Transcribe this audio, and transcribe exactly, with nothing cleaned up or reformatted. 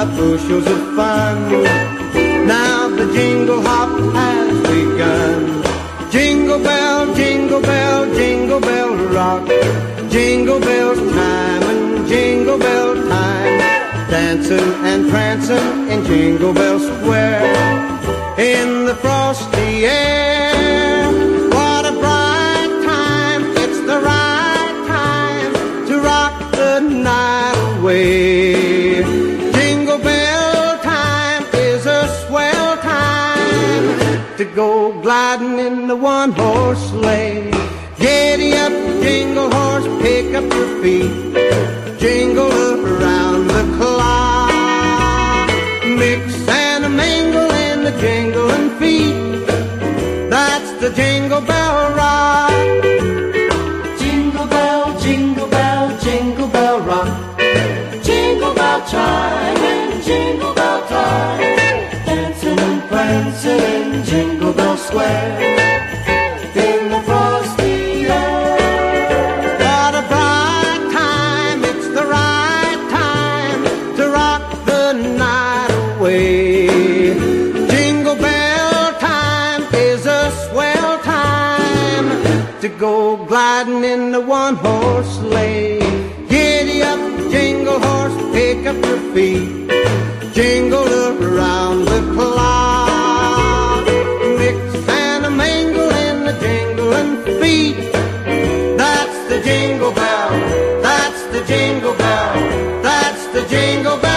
bushels of fun. Now the jingle hop has begun. Jingle bell, jingle bell, jingle bell rock. Jingle bells time and jingle bell time. Dancing and prancing in Jingle Bell Square. In the frosty air, what a bright time. It's the right time to rock the night away. Jingle bell time is a swell time to go gliding in the one-horse sleigh. Giddy up, jingle horse, pick up your feet. Jingle around the clock. Mix and a mingle in the jingling feet. That's the Jingle Bell Rock. Jingle bell, jingle bell, jingle bell rock. Jingle bell chime and jingle bell time. Dancing and prancing in Jingle Bell Square. In the frosty air. What a bright time, it's the right time to rock the night away. Jingle bell time is a swell time to go gliding in the one-horse sleigh. Giddy up, jingle horse, pick up your feet. Jingle around the clock. Mix and a mingle in the jingling feet. That's the jingle bell, that's the jingle bell, that's the jingle bell.